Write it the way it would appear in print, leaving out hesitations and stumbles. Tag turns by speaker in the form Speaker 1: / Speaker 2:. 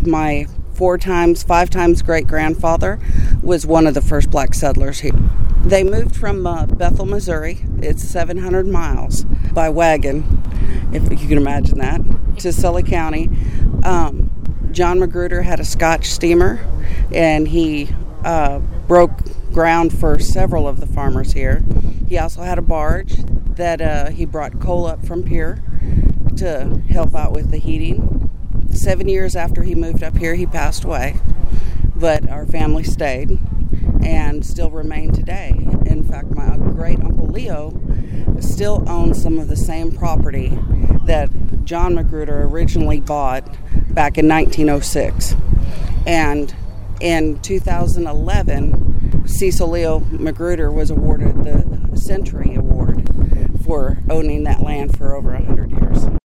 Speaker 1: My 5 times great-grandfather was one of the first black settlers here. They moved from Bethel, Missouri. It's 700 miles by wagon, if you can imagine that, to Sully County. John Magruder had a Scotch steamer, and he broke ground for several of the farmers here. He also had a barge that he brought coal up from Pierre to help out with the heating. 7 years after he moved up here, he passed away, but our family stayed and still remain today. In fact, my great-uncle Leo still owns some of the same property that John Magruder originally bought back in 1906. And in 2011, Cecil Leo Magruder was awarded the Century Award for owning that land for over 100 years.